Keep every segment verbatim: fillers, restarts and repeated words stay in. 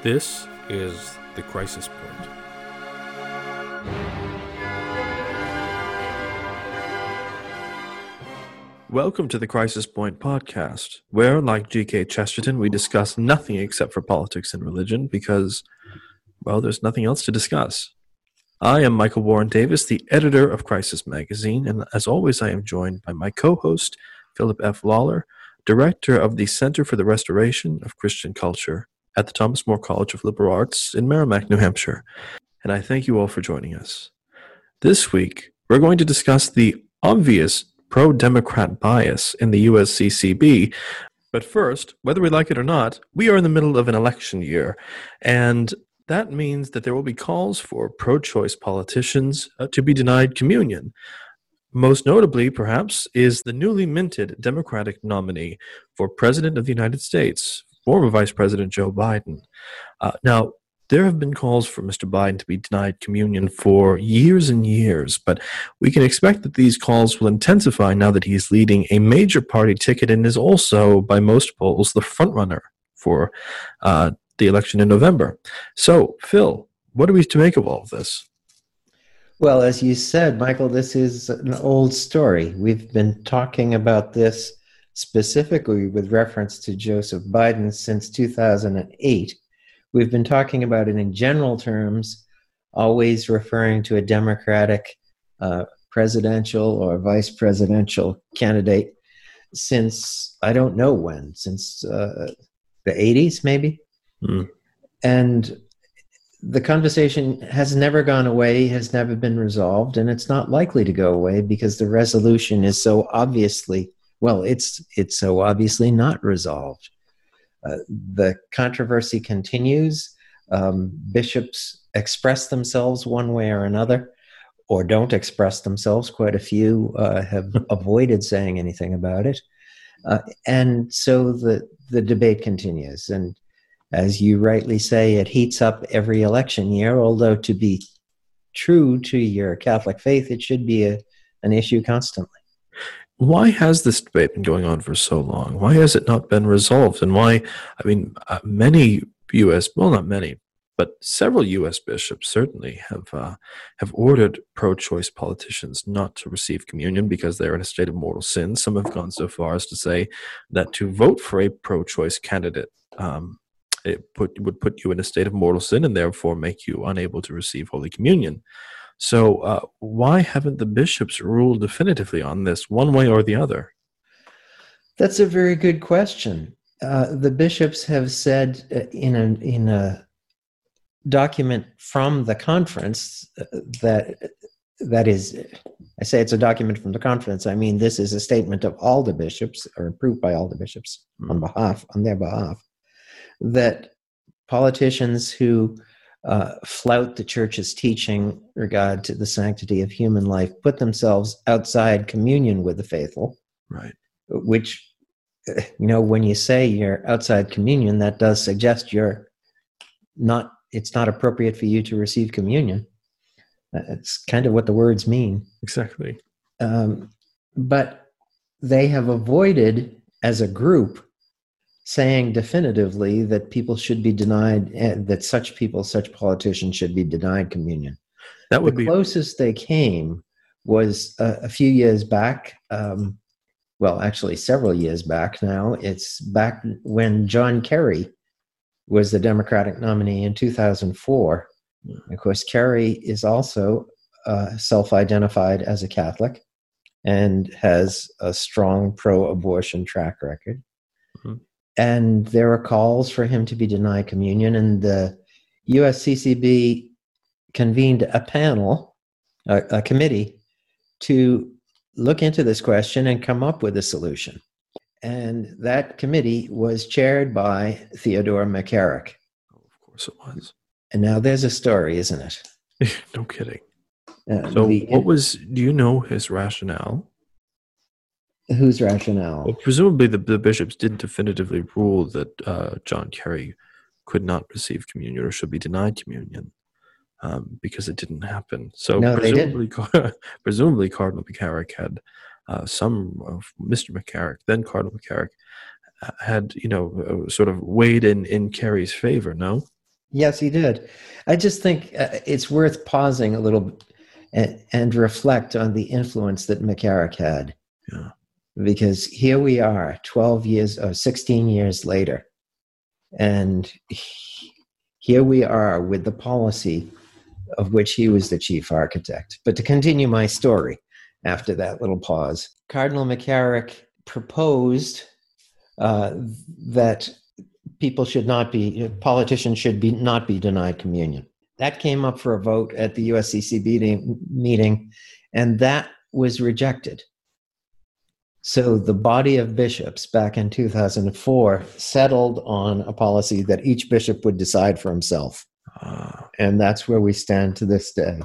This is The Crisis Point. Welcome to the Crisis Point podcast, where, like G K Chesterton, we discuss nothing except for politics and religion because, well, there's nothing else to discuss. I am Michael Warren Davis, the editor of Crisis Magazine, and as always, I am joined by my co-host, Philip F. Lawler, director of the Center for the Restoration of Christian Culture at the Thomas More College of Liberal Arts in Merrimack, New Hampshire. And I thank you all for joining us. This week, we're going to discuss the obvious pro-Democrat bias in the U S C C B. But first, whether we like it or not, we are in the middle of an election year, and that means that there will be calls for pro-choice politicians uh, to be denied communion. Most notably, perhaps, is the newly minted Democratic nominee for President of the United States, former Vice President Joe Biden. Uh, now, there have been calls for Mister Biden to be denied communion for years and years, but we can expect that these calls will intensify now that he's leading a major party ticket and is also, by most polls, the frontrunner for uh, the election in November. So, Phil, what are we to make of all of this? Well, as you said, Michael, this is an old story. We've been talking about this specifically with reference to Joseph Biden since two thousand eight. We've been talking about it in general terms, always referring to a Democratic uh, presidential or vice presidential candidate since, I don't know when, since uh, the eighties maybe. Mm. And the conversation has never gone away, has never been resolved, and it's not likely to go away because the resolution is so obviously, well, it's it's so obviously not resolved. Uh, the controversy continues. Um, bishops express themselves one way or another, or don't express themselves. Quite a few uh, have avoided saying anything about it. Uh, and so the, the debate continues. And as you rightly say, it heats up every election year, although to be true to your Catholic faith, it should be a, an issue constantly. Why has this debate been going on for so long? Why has it not been resolved? And why, I mean, uh, many U S, well, not many, but several U S bishops certainly have uh, have ordered pro-choice politicians not to receive communion because they're in a state of mortal sin. Some have gone so far as to say that to vote for a pro-choice candidate um, it put, would put you in a state of mortal sin and therefore make you unable to receive Holy Communion. So uh, why haven't the bishops ruled definitively on this one way or the other? That's a very good question. Uh, the bishops have said uh, in a in a document from the conference uh, that that is, I say it's a document from the conference. I mean, this is a statement of all the bishops, or approved by all the bishops mm. on behalf on their behalf, that politicians who Uh, flout the church's teaching regard to the sanctity of human life, put themselves outside communion with the faithful. Right. Which, you know, when you say you're outside communion, that does suggest you're not, it's not appropriate for you to receive communion. It's kind of what the words mean. Exactly. Um, but they have avoided, as a group, saying definitively that people should be denied, uh, that such people, such politicians should be denied communion. That would the be closest they came was uh, a few years back. Um, well, actually, several years back now. It's back when John Kerry was the Democratic nominee in two thousand four. Mm. Of course, Kerry is also uh, self-identified as a Catholic and has a strong pro-abortion track record. Mm-hmm. And there were calls for him to be denied communion, and the U S C C B convened a panel, a, a committee, to look into this question and come up with a solution. And that committee was chaired by Theodore McCarrick. Oh, of course it was. And now there's a story, isn't it? No kidding. Uh, so the, what was, do you know his rationale? Whose rationale? Well, presumably the, the bishops didn't definitively rule that uh, John Kerry could not receive communion or should be denied communion um, because it didn't happen. So no, presumably, presumably Cardinal McCarrick had uh, some of Mister McCarrick, then Cardinal McCarrick, uh, had, you know, uh, sort of weighed in in Kerry's favor, no? Yes, he did. I just think uh, it's worth pausing a little and, and reflect on the influence that McCarrick had. Yeah. Because here we are, twelve years or sixteen years later, and he, here we are with the policy of which he was the chief architect. But to continue my story, after that little pause, Cardinal McCarrick proposed uh, that people should not be, politicians should be not be denied communion. That came up for a vote at the U S C C B meeting, and that was rejected. So the body of bishops back in two thousand four settled on a policy that each bishop would decide for himself. Uh, and that's where we stand to this day.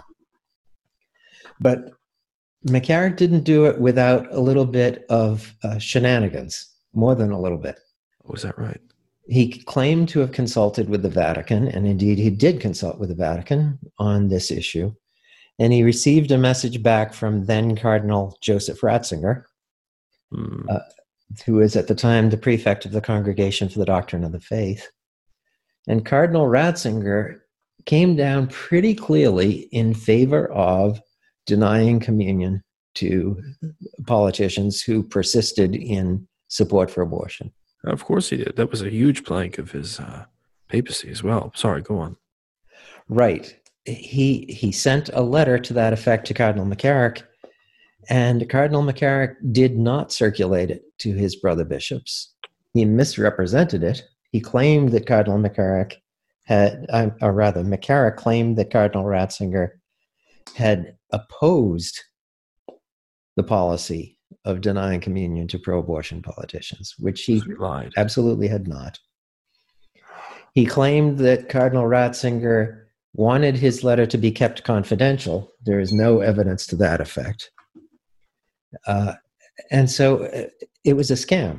But McCarrick didn't do it without a little bit of uh, shenanigans, more than a little bit. Was that right? He claimed to have consulted with the Vatican, and indeed he did consult with the Vatican on this issue. And he received a message back from then Cardinal Joseph Ratzinger, mm. uh, who was at the time the prefect of the Congregation for the Doctrine of the Faith. And Cardinal Ratzinger came down pretty clearly in favor of denying communion to politicians who persisted in support for abortion. Of course he did. That was a huge plank of his uh, papacy as well. Sorry, go on. Right. He he sent a letter to that effect to Cardinal McCarrick, and Cardinal McCarrick did not circulate it to his brother bishops. He misrepresented it. He claimed that Cardinal McCarrick had, uh, or rather, McCarrick claimed that Cardinal Ratzinger had opposed the policy of denying communion to pro-abortion politicians, which he lied. Absolutely had not. He claimed that Cardinal Ratzinger wanted his letter to be kept confidential. There is no evidence to that effect. Uh, and so it was a scam.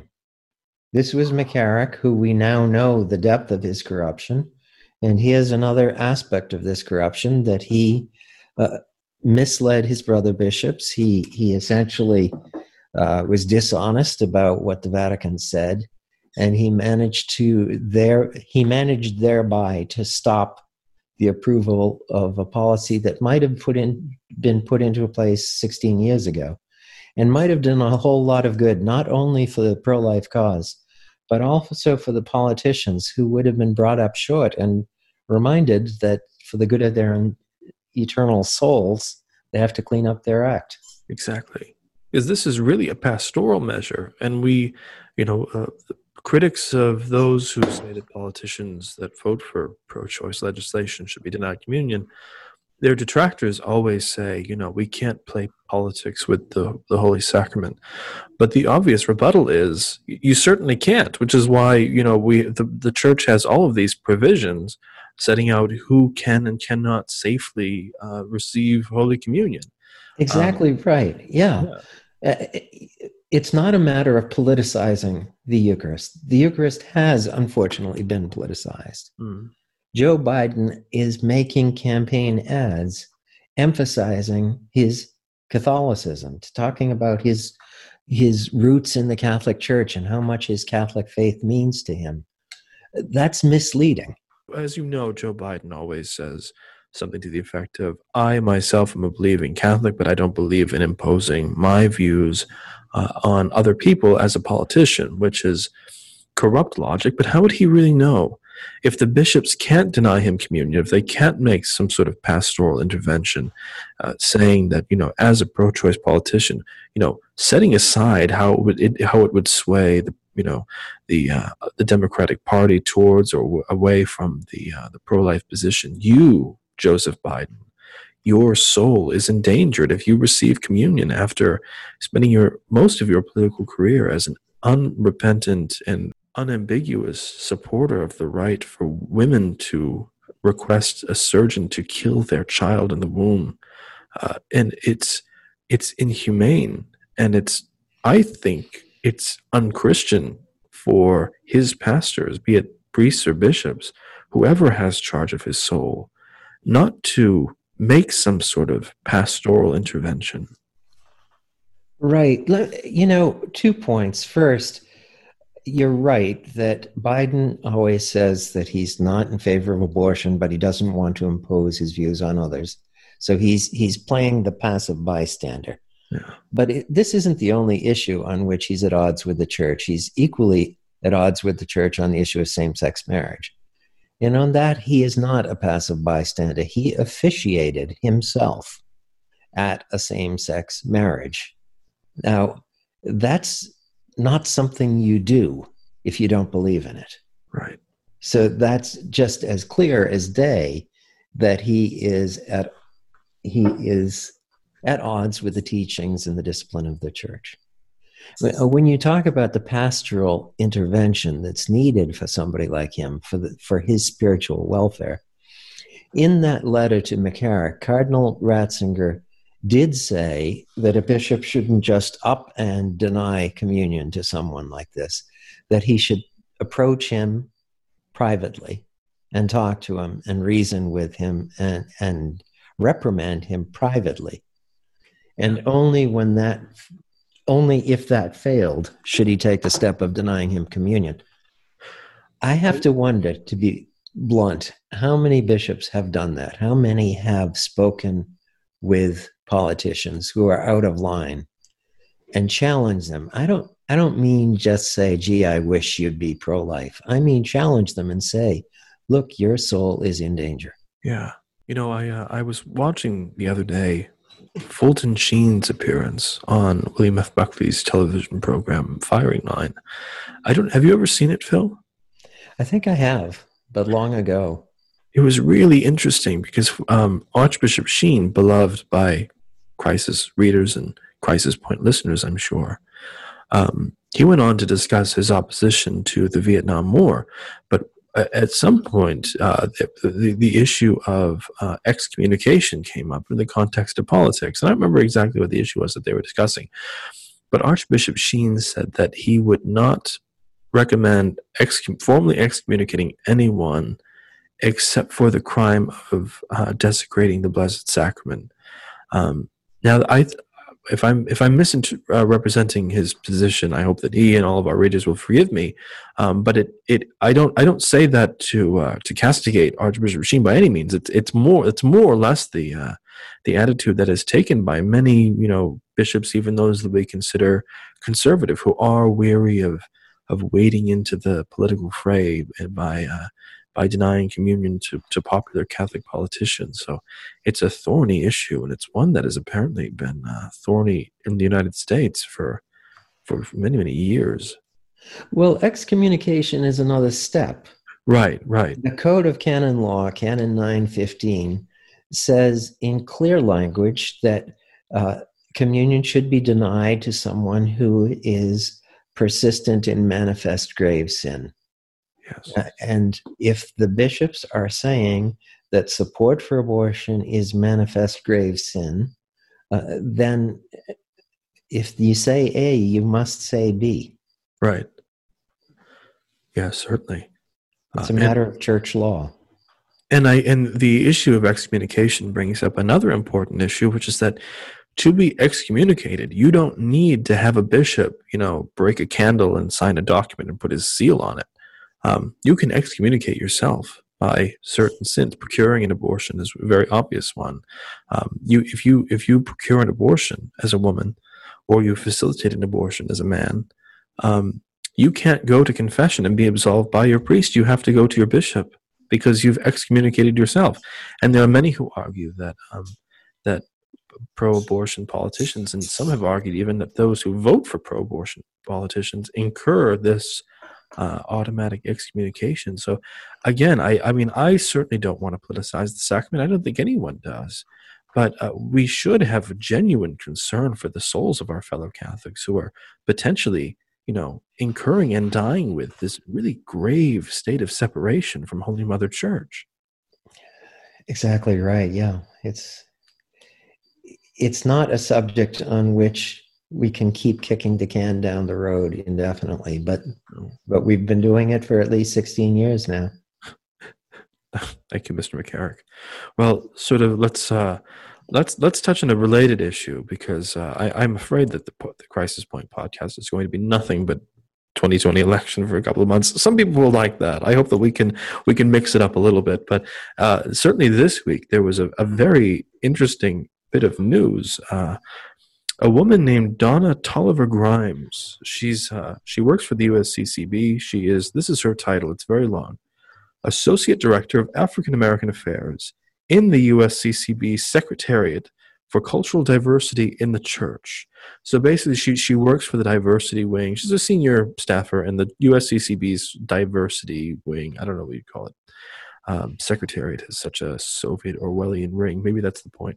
This was McCarrick, who we now know the depth of his corruption. And here's another aspect of this corruption, that he uh, misled his brother bishops. He, he essentially uh, was dishonest about what the Vatican said. And he managed to there, he managed thereby to stop the approval of a policy that might have put in, been put into place sixteen years ago, and might have done a whole lot of good, not only for the pro-life cause, but also for the politicians who would have been brought up short and reminded that for the good of their eternal souls, they have to clean up their act. Exactly. Because this is really a pastoral measure. And we, you know, uh, the critics of those who say that politicians that vote for pro-choice legislation should be denied communion, their detractors always say, you know, we can't play politics with the, the Holy Sacrament. But the obvious rebuttal is, you certainly can't, which is why, you know, we the, the Church has all of these provisions setting out who can and cannot safely uh, receive Holy Communion. Exactly um, right. Yeah. yeah. Uh, it's not a matter of politicizing the Eucharist. The Eucharist has, unfortunately, been politicized. Mm. Joe Biden is making campaign ads emphasizing his Catholicism, talking about his his roots in the Catholic Church and how much his Catholic faith means to him. That's misleading. As you know, Joe Biden always says something to the effect of, I myself am a believing Catholic, but I don't believe in imposing my views uh, on other people as a politician, which is corrupt logic. But how would he really know? If the bishops can't deny him communion, if they can't make some sort of pastoral intervention uh, saying that, you know, as a pro-choice politician, you know, setting aside how it would, it, how it would sway the, you know, the uh, the Democratic Party towards or w- away from the uh, the pro-life position, you, Joseph Biden, your soul is endangered if you receive communion after spending your most of your political career as an unrepentant and unambiguous supporter of the right for women to request a surgeon to kill their child in the womb. Uh, and it's it's inhumane, and it's, I think, it's unchristian for his pastors, be it priests or bishops, whoever has charge of his soul, not to make some sort of pastoral intervention. Right. You know, two points. First, you're right that Biden always says that he's not in favor of abortion, but he doesn't want to impose his views on others. So he's he's playing the passive bystander. Yeah. But it, this isn't the only issue on which he's at odds with the church. He's equally at odds with the church on the issue of same-sex marriage. And on that, he is not a passive bystander. He officiated himself at a same-sex marriage. Now, that's not something you do if you don't believe in it. Right. So that's just as clear as day that he is at he is at odds with the teachings and the discipline of the church. When you talk about the pastoral intervention that's needed for somebody like him, for the, for his spiritual welfare, in that letter to McCarrick, Cardinal Ratzinger did say that a bishop shouldn't just up and deny communion to someone like this, that he should approach him privately and talk to him and reason with him and, and reprimand him privately. And only when that, only if that failed, should he take the step of denying him communion. I have to wonder, to be blunt, how many bishops have done that? How many have spoken with politicians who are out of line and challenge them? I don't I don't mean just say, gee, I wish you'd be pro-life. I mean challenge them and say, look, your soul is in danger. Yeah. You know, I uh, I was watching the other day Fulton Sheen's appearance on William F. Buckley's television program, Firing Line. I don't have you ever seen it, Phil? I think I have, but long ago. It was really interesting because um, Archbishop Sheen, beloved by Crisis readers and Crisis Point listeners, I'm sure, um, he went on to discuss his opposition to the Vietnam War. But at some point, uh, the, the, the issue of uh, excommunication came up in the context of politics. And I don't remember exactly what the issue was that they were discussing. But Archbishop Sheen said that he would not recommend excom- formally excommunicating anyone except for the crime of uh, desecrating the Blessed Sacrament. Um, now, I, if I'm if I'm misrepresenting uh, his position, I hope that he and all of our readers will forgive me. Um, but it it I don't I don't say that to uh, to castigate Archbishop Sheen by any means. It's it's more it's more or less the uh, the attitude that is taken by many you know bishops, even those that we consider conservative, who are weary of of wading into the political fray by uh, by denying communion to, to popular Catholic politicians. So it's a thorny issue, and it's one that has apparently been uh, thorny in the United States for, for many, many years. Well, excommunication is another step. Right, right. The Code of Canon Law, Canon nine fifteen, says in clear language that uh, communion should be denied to someone who is persistent in manifest grave sin. Yes. Uh, and if the bishops are saying that support for abortion is manifest grave sin, uh, then if you say A, you must say B. Right. Yes, certainly. It's a uh, matter and, of church law. And I and the issue of excommunication brings up another important issue, which is that to be excommunicated, you don't need to have a bishop, you know, break a candle and sign a document and put his seal on it. Um, you can excommunicate yourself by certain sins. Procuring an abortion is a very obvious one. Um, you, if you if you procure an abortion as a woman, or you facilitate an abortion as a man, um, you can't go to confession and be absolved by your priest. You have to go to your bishop because you've excommunicated yourself. And there are many who argue that um, that pro-abortion politicians, and some have argued even that those who vote for pro-abortion politicians incur this Uh, automatic excommunication. So again, I, I mean, I certainly don't want to politicize the sacrament. I don't think anyone does. But uh, we should have a genuine concern for the souls of our fellow Catholics who are potentially, you know, incurring and dying with this really grave state of separation from Holy Mother Church. Exactly right. Yeah. It's, it's not a subject on which we can keep kicking the can down the road indefinitely, but but we've been doing it for at least sixteen years now. Thank you, Mister McCarrick. Well, sort of let's uh, let's let's touch on a related issue, because uh, I, I'm afraid that the, the Crisis Point podcast is going to be nothing but twenty twenty election for a couple of months. Some people will like that. I hope that we can we can mix it up a little bit. But uh, certainly this week there was a, a very interesting bit of news. Uh, a woman named Donna Tolliver Grimes. She's uh, she works for the U S C C B. She is this is her title. It's very long. Associate Director of African American Affairs in the U S C C B Secretariat for Cultural Diversity in the Church. So basically, she she works for the diversity wing. She's a senior staffer in the U S C C B's diversity wing. I don't know what you call it. Um, Secretariat is such a Soviet Orwellian ring. Maybe that's the point.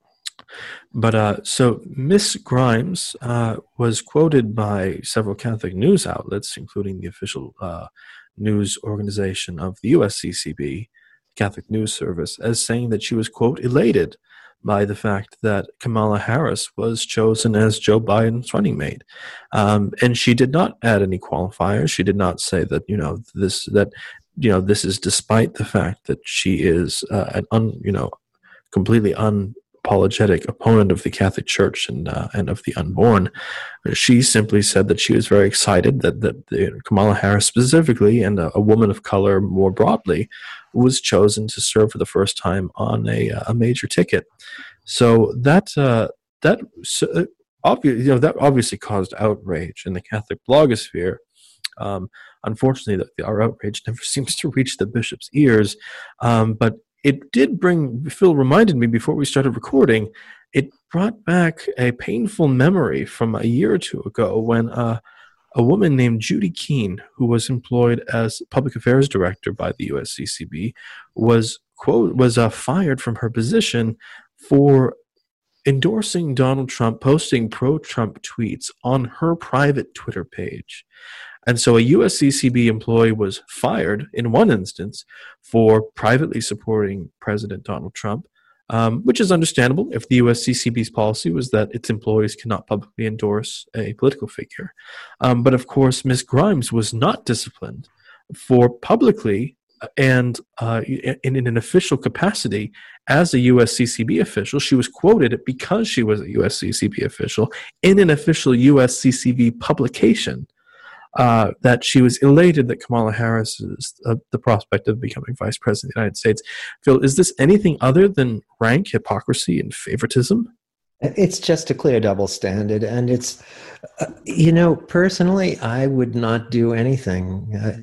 But uh, so Miss Grimes uh, was quoted by several Catholic news outlets, including the official uh, news organization of the U S C C B, Catholic News Service, as saying that she was, quote, elated by the fact that Kamala Harris was chosen as Joe Biden's running mate. Um, and she did not add any qualifiers. She did not say that, you know, this, that, you know, this is despite the fact that she is uh, an un, you know, completely unapologetic opponent of the Catholic Church and uh, and of the unborn. She simply said that she was very excited that, that the, Kamala Harris specifically, and a, a woman of color more broadly, was chosen to serve for the first time on a, a major ticket. So that uh, that so, obvi- you know that obviously caused outrage in the Catholic blogosphere. Um, unfortunately, the, our outrage never seems to reach the bishop's ears, um, but it did bring. Phil reminded me before we started recording. It brought back a painful memory from a year or two ago when uh, a woman named Judy Keene, who was employed as public affairs director by the U S C C B, was quote was uh, fired from her position for endorsing Donald Trump, posting pro-Trump tweets on her private Twitter page. And so a U S C C B employee was fired in one instance for privately supporting President Donald Trump, um, which is understandable if the U S C C B's policy was that its employees cannot publicly endorse a political figure. Um, but of course, Miz Grimes was not disciplined for publicly and uh, in, in an official capacity as a U S C C B official. She was quoted because she was a U S C C B official in an official U S C C B publication. Uh, that she was elated that Kamala Harris is uh, the prospect of becoming vice president of the United States. Phil, is this anything other than rank hypocrisy and favoritism? It's just a clear double standard. And it's, uh, you know, personally, I would not do anything. Uh,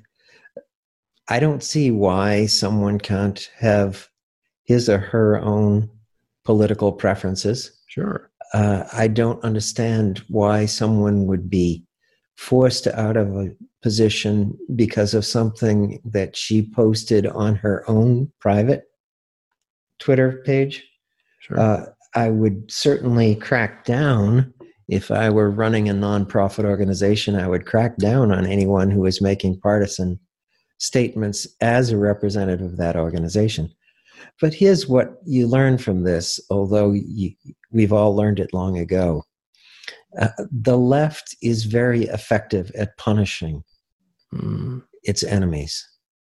I don't see why someone can't have his or her own political preferences. Sure. Uh, I don't understand why someone would be forced out of a position because of something that she posted on her own private Twitter page. Sure. Uh, I would certainly crack down if I were running a nonprofit organization. I would crack down on anyone who is making partisan statements as a representative of that organization. But here's what you learn from this, although you, we've all learned it long ago. Uh, the left is very effective at punishing mm. its enemies,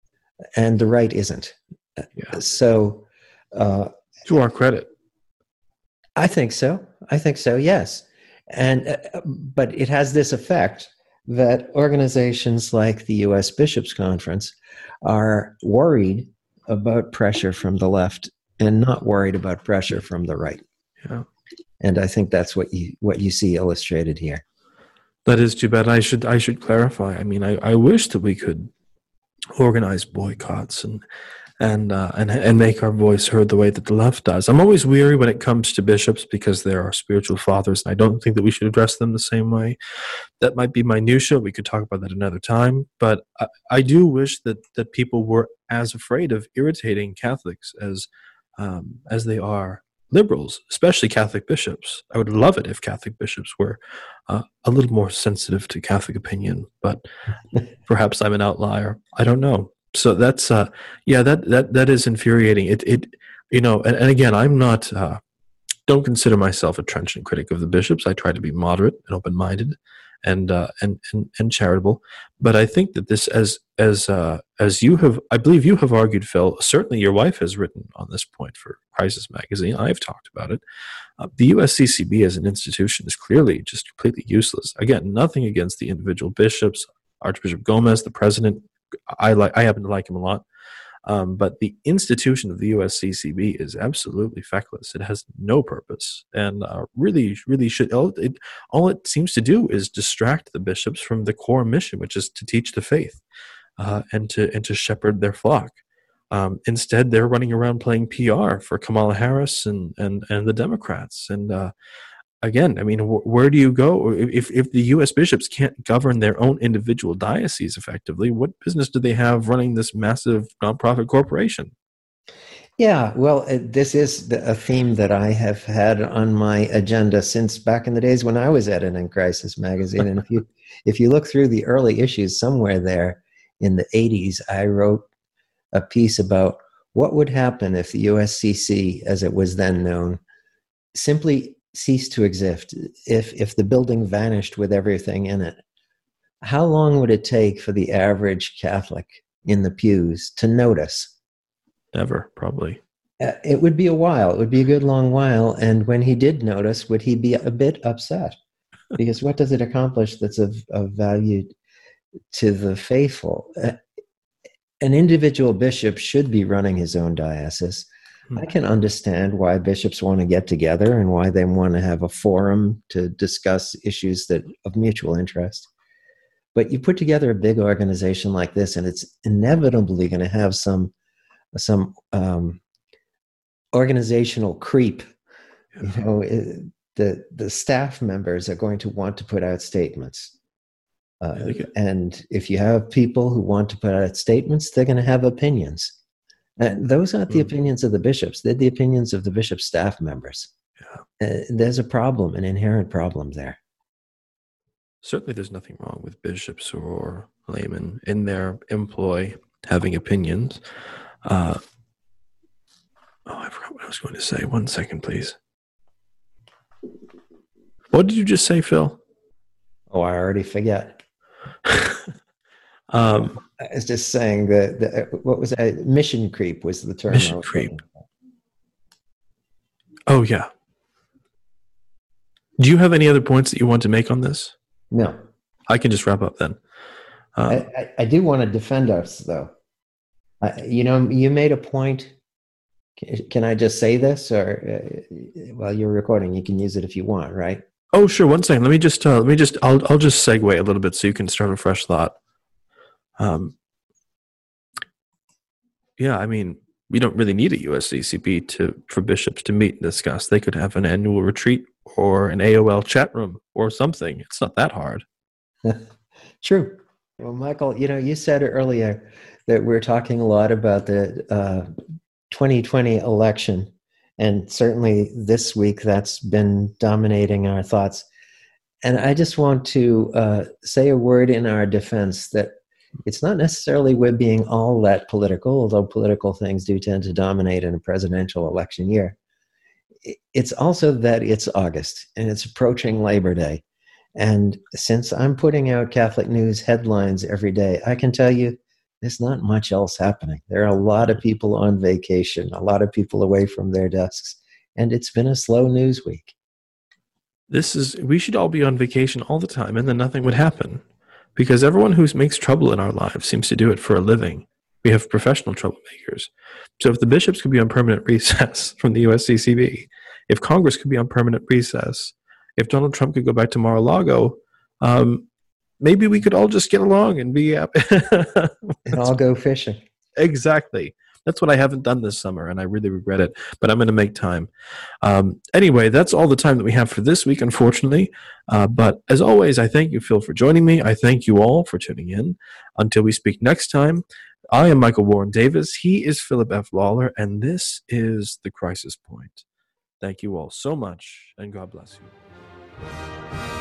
and the right isn't. Yeah. So, uh, to our credit, I think so. I think so. Yes, and uh, but it has this effect that organizations like the U S Bishops' Conference are worried about pressure from the left and not worried about pressure from the right. Yeah. And I think that's what you what you see illustrated here. That is too bad. I should I should clarify. I mean, I, I wish that we could organize boycotts and and uh, and and make our voice heard the way that the left does. I'm always weary when it comes to bishops because they're our spiritual fathers, and I don't think that we should address them the same way. That might be minutia. We could talk about that another time. But I, I do wish that that people were as afraid of irritating Catholics as um, as they are liberals, especially Catholic bishops. I would love it if Catholic bishops were uh, a little more sensitive to Catholic opinion, but perhaps I'm an outlier. I don't know. So that's uh, yeah, that that that is infuriating. It it you know, and, and again, I'm not uh, don't consider myself a trenchant critic of the bishops. I try to be moderate and open-minded and uh, and, and and charitable. But I think that this, as as uh, as you have, I believe you have argued, Phil. Certainly, your wife has written on this point for Crisis Magazine. I've talked about it. Uh, the U S C C B as an institution is clearly just completely useless. Again, nothing against the individual bishops. Archbishop Gomez, the president, I like. I happen to like him a lot. Um, but the institution of the U S C C B is absolutely feckless. It has no purpose, and uh, really, really should. All it, all it seems to do is distract the bishops from the core mission, which is to teach the faith uh, and to and to shepherd their flock. Um, instead, they're running around playing P R for Kamala Harris and and and the Democrats. And uh, again, I mean, wh- where do you go if if the U S bishops can't govern their own individual dioceses effectively? What business do they have running this massive nonprofit corporation? Yeah, well, uh, this is the, a theme that I have had on my agenda since back in the days when I was editing Crisis Magazine. And if you if you look through the early issues, somewhere there in the eighties, I wrote a piece about what would happen if the U S C C, as it was then known, simply ceased to exist, if if the building vanished with everything in it. How long would it take for the average Catholic in the pews to notice? Never, probably. Uh, it would be a while. It would be a good long while. And when he did notice, would he be a bit upset? Because what does it accomplish that's of, of value to the faithful? Uh, an individual bishop should be running his own diocese. I can understand why bishops want to get together and why they want to have a forum to discuss issues that of mutual interest. But you put together a big organization like this, and it's inevitably going to have some some um, organizational creep. You know, it, the the staff members are going to want to put out statements, uh, and if you have people who want to put out statements, they're going to have opinions. And those aren't the mm. opinions of the bishops. They're the opinions of the bishop's staff members. Yeah. Uh, there's a problem, an inherent problem there. Certainly there's nothing wrong with bishops or laymen in their employ having opinions. Uh, oh, I forgot what I was going to say. One second, please. What did you just say, Phil? Oh, I already forget. um, I was just saying that, the, what was that? Mission creep was the term. Mission creep. Oh, yeah. Do you have any other points that you want to make on this? No. I can just wrap up then. Um, I, I, I do want to defend us, though. I, you know, you made a point. Can, can I just say this? Or uh, while you're recording, you can use it if you want, right? Oh, sure. One second. Let me just, uh, let me just, I'll, I'll just segue a little bit so you can start a fresh thought. Um, yeah, I mean, we don't really need a U S C C B to for bishops to meet and discuss. They could have an annual retreat or an A O L chat room or something. It's not that hard. True. Well, Michael, you know, you said earlier that we're talking a lot about the uh, twenty twenty election, and certainly this week that's been dominating our thoughts. And I just want to uh, say a word in our defense that it's not necessarily we're being all that political, although political things do tend to dominate in a presidential election year. It's also that it's August and it's approaching Labor Day. And since I'm putting out Catholic News headlines every day, I can tell you there's not much else happening. There are a lot of people on vacation, a lot of people away from their desks, and it's been a slow news week. This is, we should all be on vacation all the time and then nothing would happen. Because everyone who makes trouble in our lives seems to do it for a living. We have professional troublemakers. So if the bishops could be on permanent recess from the U S C C B, if Congress could be on permanent recess, if Donald Trump could go back to Mar-a-Lago, um, maybe we could all just get along and be happy. And all go fishing. Exactly. That's what I haven't done this summer, and I really regret it, but I'm going to make time. Um, anyway, that's all the time that we have for this week, unfortunately. Uh, but as always, I thank you, Phil, for joining me. I thank you all for tuning in. Until we speak next time, I am Michael Warren Davis. He is Philip F. Lawler, and this is The Crisis Point. Thank you all so much, and God bless you.